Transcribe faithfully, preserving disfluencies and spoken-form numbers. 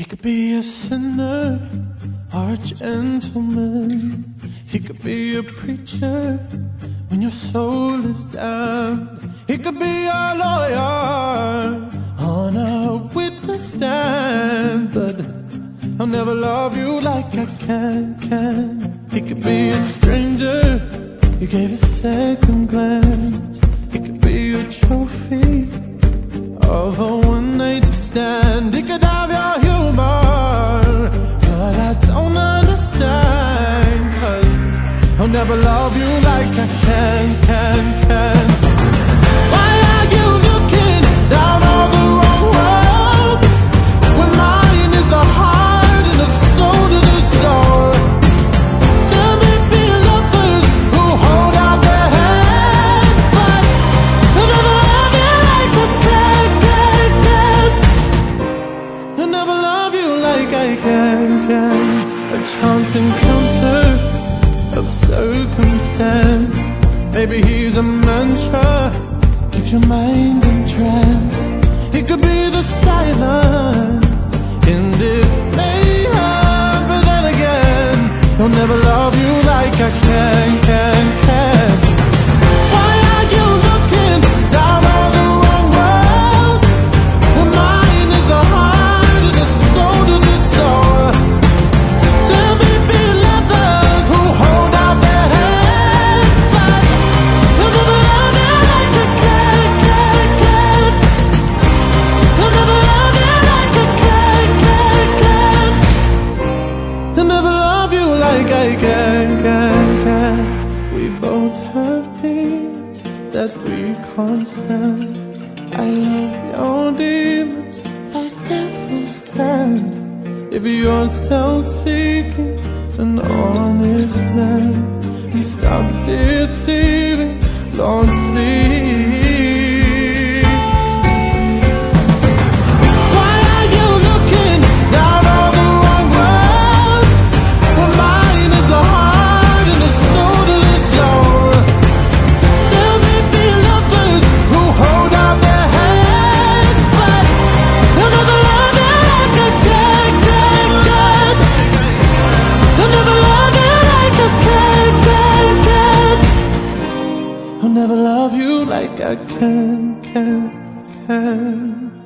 He could be a sinner or a gentleman. He could be a preacher when your soul is damned. He could be a lawyer on a witness stand, but I'll never love you like I can, can. He could be a stranger you gave a second glance. He could be a trophy of a one-night stand. He could have your humor, but I don't understand, 'cause I'll never love you like I can, can, can. Why are you looking down all the wrong road when mine is the heart and the soul to the soul? There may be lovers who hold out their hand, but I'll never love you like I can, can, can. I'll never love you like I can, can. A chance encounter of circumstance. Maybe he's a mantra, keeps your mind entranced. He could be the silence in this mayhem, but then again, he'll never love you like I can, can, can. Why are you looking down all the wrong road when mine is the heart and the soul to the soul? There may be lovers who hold out their hands, but I'll never love you like I can, can, can. I'll never love you like I can, can, can. I'll never love you like I can, can, can. We both have demons that we can't stand. I love your demons like devils can. If you're self-seeking, an honest man, and stop deceiving, Lord, please. Why are you looking down all the wrong roads when mine is the heart and the soul to the soul? There may be lovers who hold out their hands, but I'll never love you like I can, can, can. I'll never love you like I can, can, can. I'll never love you like I can, can, can.